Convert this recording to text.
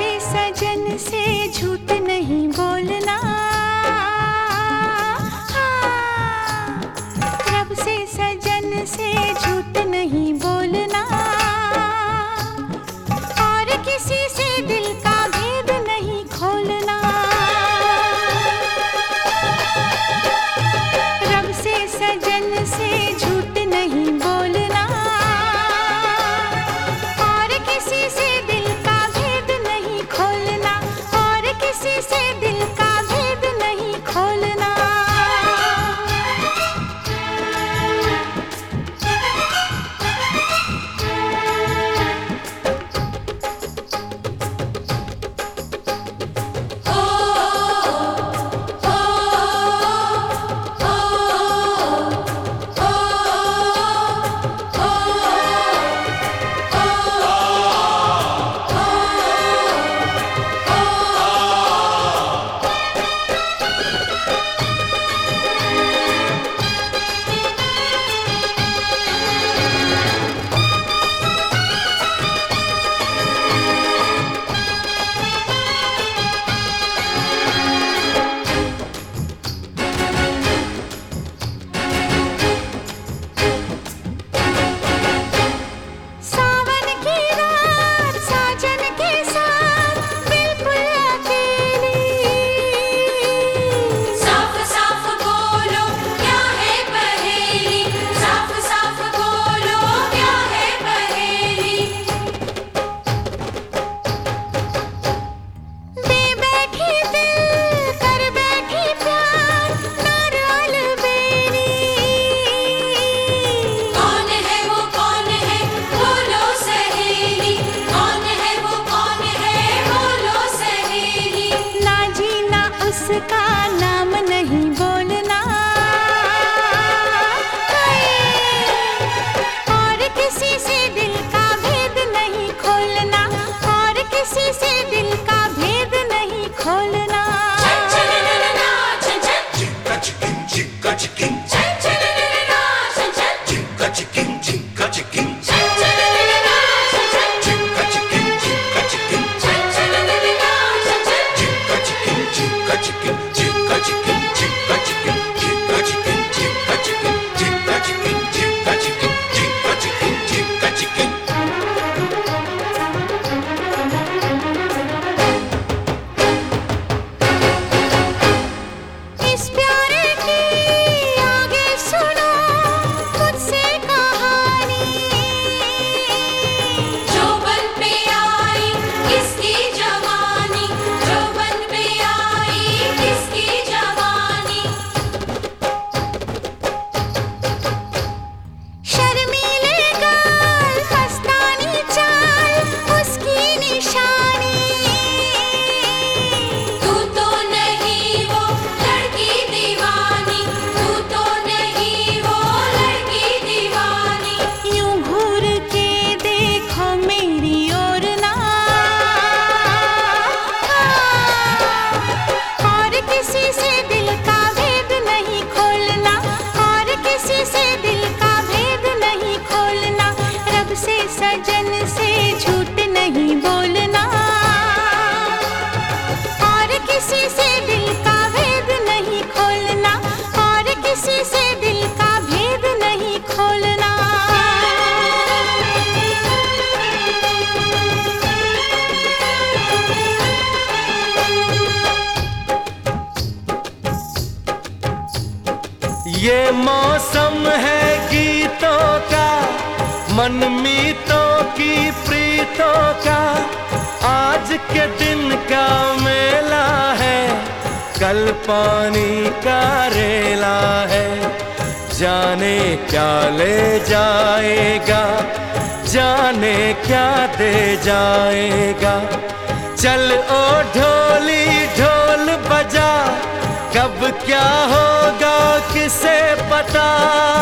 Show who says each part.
Speaker 1: सजन से झूठ नहीं बोलना, हाँ। रब से सजन से झूठ नहीं बोलना, और किसी से दिल का भेद नहीं खोलना। रब से सजन से झूठ नहीं बोलना, और किसी से दिल का भेद नहीं खोलना, और किसी से दिल का भेद नहीं खोलना। उसका नाम नहीं बोलना, और किसी से दिल का भेद नहीं खोलना, और किसी से दिल का भेद नहीं खोलना। सजन से झूठ नहीं बोलना, और किसी से दिल का भेद नहीं खोलना, और किसी से दिल का भेद नहीं खोलना।
Speaker 2: ये मौसम है गीतों का, मनमीतों की प्रीतों का, आज के दिन का मेला है, कल पानी का रेला है। जाने क्या ले जाएगा, जाने क्या दे जाएगा। चल ओ ढोली ढोल बजा, कब क्या होगा किसे पता।